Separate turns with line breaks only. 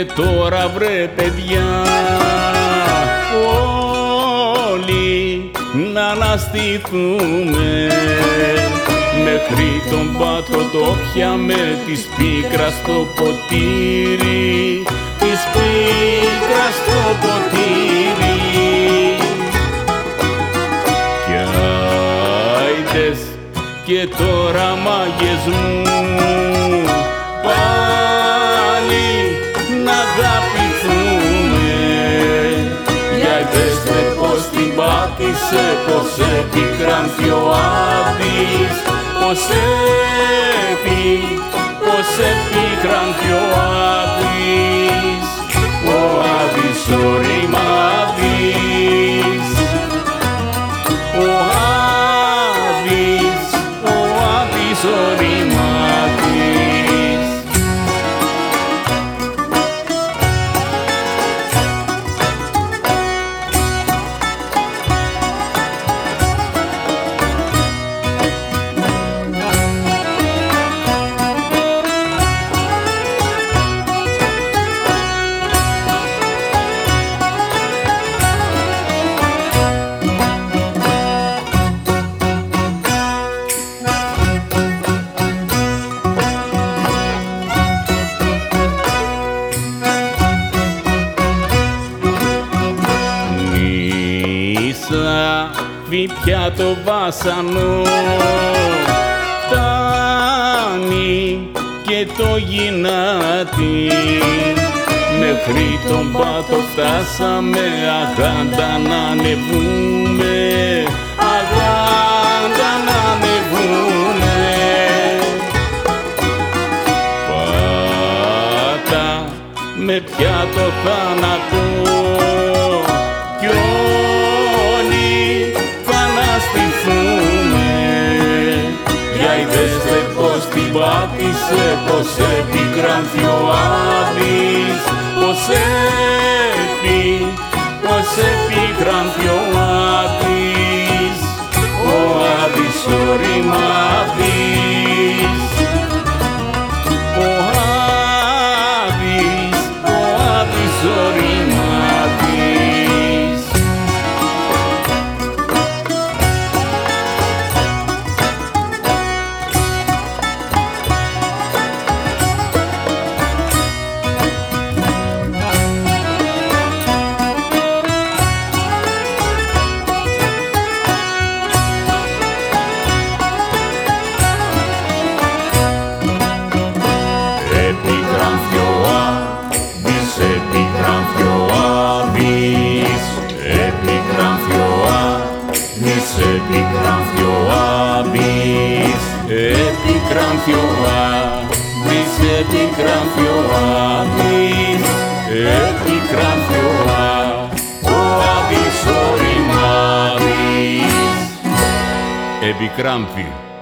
Και τώρα βρε παιδιά όλοι να αναστηθούμε, μέχρι τον Πάτρο το πιάμε της πίκρας το ποτήρι, της πίκρας το ποτήρι. Κι άιντες και τώρα μάγκες μου πάλι να αγαπηθούμε, για δέστε πως την πάτησε, πως επικράνθη ο Άδης, πως επικράνθη ο Άδης, ο Άδης ο Ρημάδης, ο Άδης ο Ρημάδης. Πια το βάσανο φτάνει και το γυνάτι, μέχρι τον Πάτο φτάσαμε, αγάντα να ανεβούμε, αγάντα να ανεβούμε. Πάτα με πια το θάνατο κι είδεστε πως την πάτησε, πως επικράνθη ο Άδης, πως επικράνθη ο Άδης, ο Άδης ο Ρημάδης, ο Άδης ο Ρημάδης. Επικράνθη ο Άδης, επικράνθη ο Άδης, επικράνθη ο Άδης, επικράνθη ο Άδης ο Ρημάδης. Επικράνθη.